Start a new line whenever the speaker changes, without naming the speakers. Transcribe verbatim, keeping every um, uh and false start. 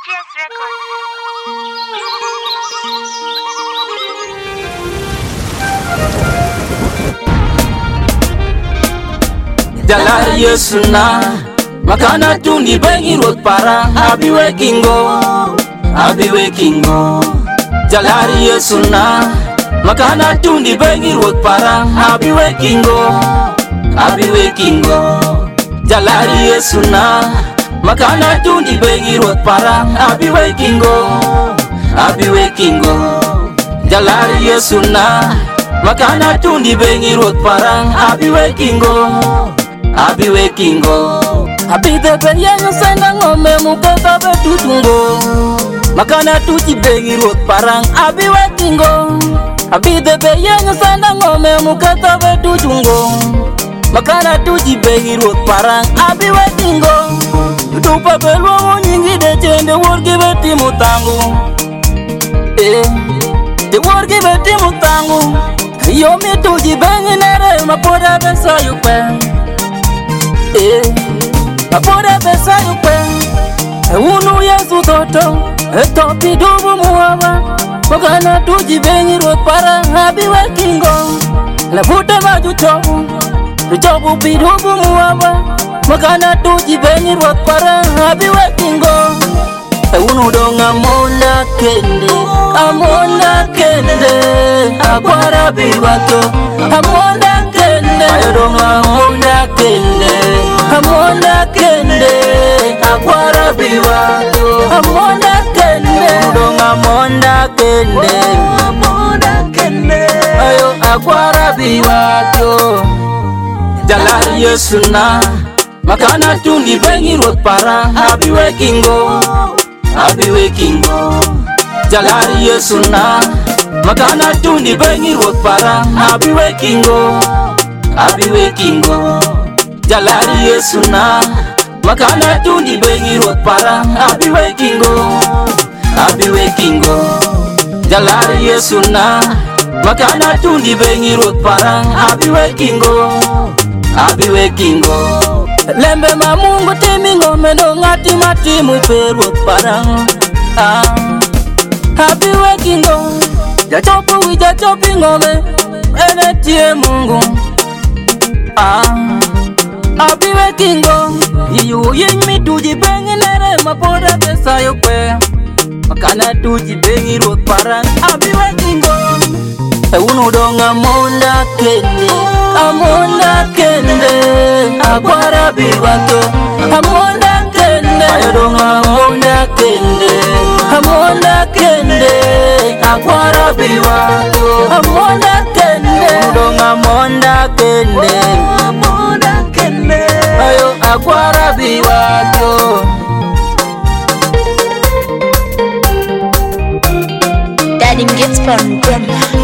Cheers Records.
Jalar Yesuna makana tundi bengi rot para abi wakingo abi wakingo Jalar Yesuna makana tundi bengi rot para abi wakingo abi wakingo Jalar Yesuna makana tundi bengi rot para abi wakingo abi wakingo Jalar Yesuna makana tundi bengi rot para abi wakingo abi wakingo abi de benyanya senda ngome mukata betutungo makana tuti bengi rot parang abi wakingo abi de benyanya senda ngome mukata betutungo makana tuti bengi rot parang abi wakingo tupa belwo nyingi de chende worgi beti mutangu eh de worgi beti mutangu yo mi tuti bengi nere mapoda besa yupe eh mapoda besa yupe unu yesu toto etopi dubu muaba makana tuji bengi rot para abi wakingo la puta maju chobu chobu pidubu muaba makana tuji bengi rot para abi wakingo unu donga monda kende amonda kende akwara biwato amonda kende donga monda kende amonda kende akwara biwato amonda kende donga monda kende amonda kende ayo akwara biwato Jalar Yesuna makana tundi bengi rot para abi wakingo abi wakingo Jalar Yesuna makana tundi bengi rot para abi wakingo abi wakingo Jalar Yesuna makana tundi bengi rot para abi wakingo abi wakingo Jalar Yesuna makana tundi bengi rot para abi wakingo abi wakingo lembe mamungu timingo mendo ngati matimu perot parang ah abi wakingo jachopu wija chopi ngome ene tie mungu ah abi wakingo yu yimi tuji bengi nere mapoda besa yupe makana tuji bengi rot parang abi wakingo unu donga monda kende amonda kende akwara biwato amonda kende donga monda kende amonda kende akwara biwato amonda kende donga monda kende amonda kende ayo akwara biwato
Daddy gets from Brenda.